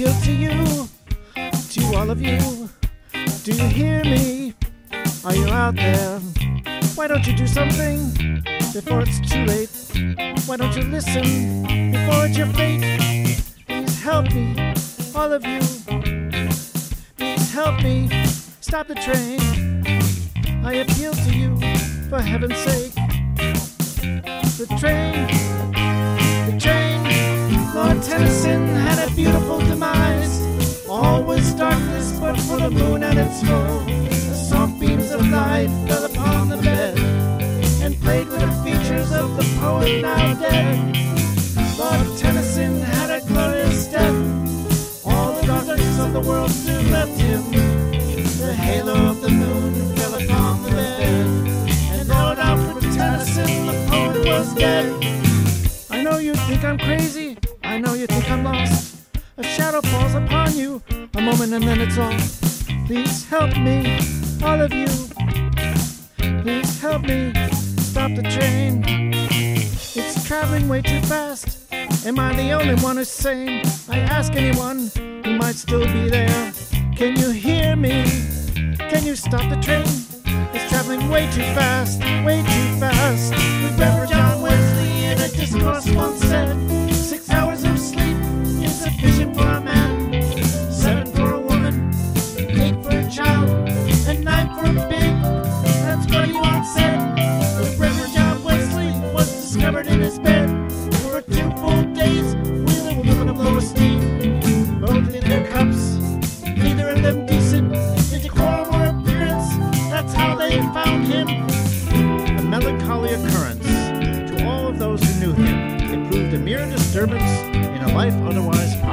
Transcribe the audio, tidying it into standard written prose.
appeal to you, to all of you. Do you hear me? Are you out there? Why don't you do something before it's too late? Why don't you listen before it's your fate? Please help me, all of you. Please help me, stop the train. I appeal to you, for heaven's sake. The train, Lord Tennyson had a beautiful demise. All was darkness but for the moon at its full. The soft beams of light fell upon the bed and played with the features of the poet now dead. Lord Tennyson had a glorious death. All the darkness of the world soon left him. The halo of the moon fell upon the bed, and Lord Alfred Tennyson, the poet, was dead. I know you think I'm crazy, I know you think I'm lost. A shadow falls upon you, a moment and then it's off. Please help me, all of you. Please help me, stop the train. It's traveling way too fast. Am I the only one who's sane? I ask anyone who might still be there. Can you hear me? Can you stop the train? It's traveling way too fast, way too fast. Reverend John Wesley in a discourse once said, 6 hours of sleep is sufficient for a man, 7 for a woman, 8 for a child, and 9 for a pig. That's what he once said. The Reverend John Wesley was discovered in his bed. For 2 full days, wheeling with women of low esteem, both in their cups, neither of them decent, in decorum or appearance. That's how they found him. A melancholy occurrence to all of those who knew him. It proved a mere disturbance in a life otherwise